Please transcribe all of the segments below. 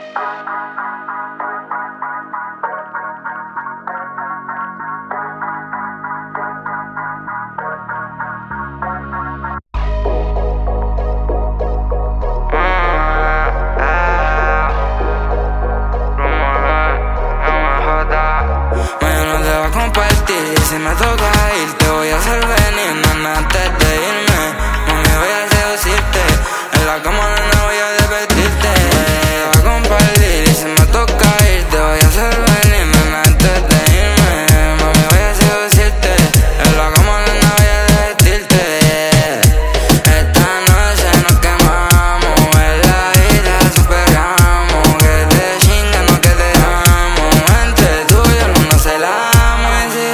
Si me toca ir, te voy a hacer venir, nena, antes de irme. Mami, voy a seducirte, en la cama no voy a desvestirte. Te voy a compartir y si me toca ir, te voy a hacer venir, nena, antes de irme. Mami, voy a seducirte, en la cama no voy a desvestirte. Esta noche nos quemamos, en la vida superamos. Que te chinga, no que te amo, entre tú y yo no nos celamos. Y si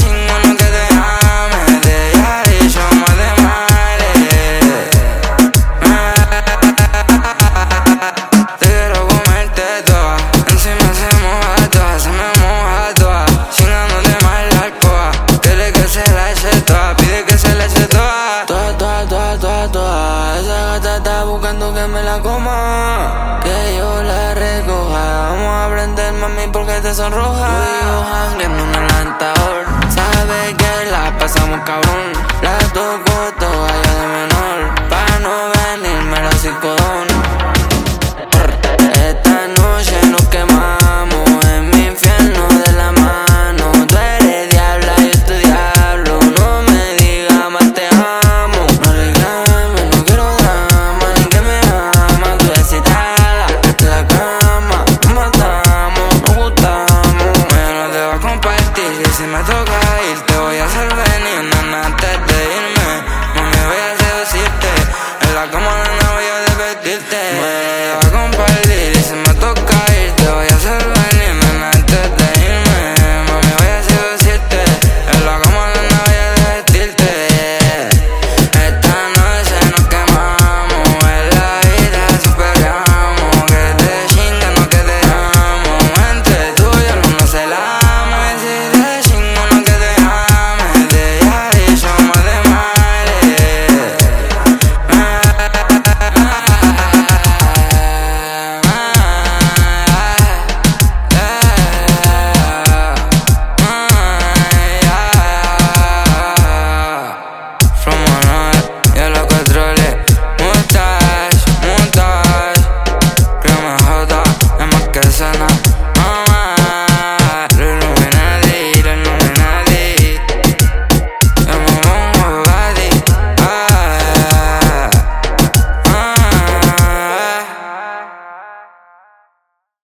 buscando que me la coma, que yo la recoja. Vamos a aprender, mami, porque te sonroja. Tú y yo jangueando en el Lantador, sabes que la pasamos cabrón. La toco toda ya de menor, pa' no venirme la psicodón.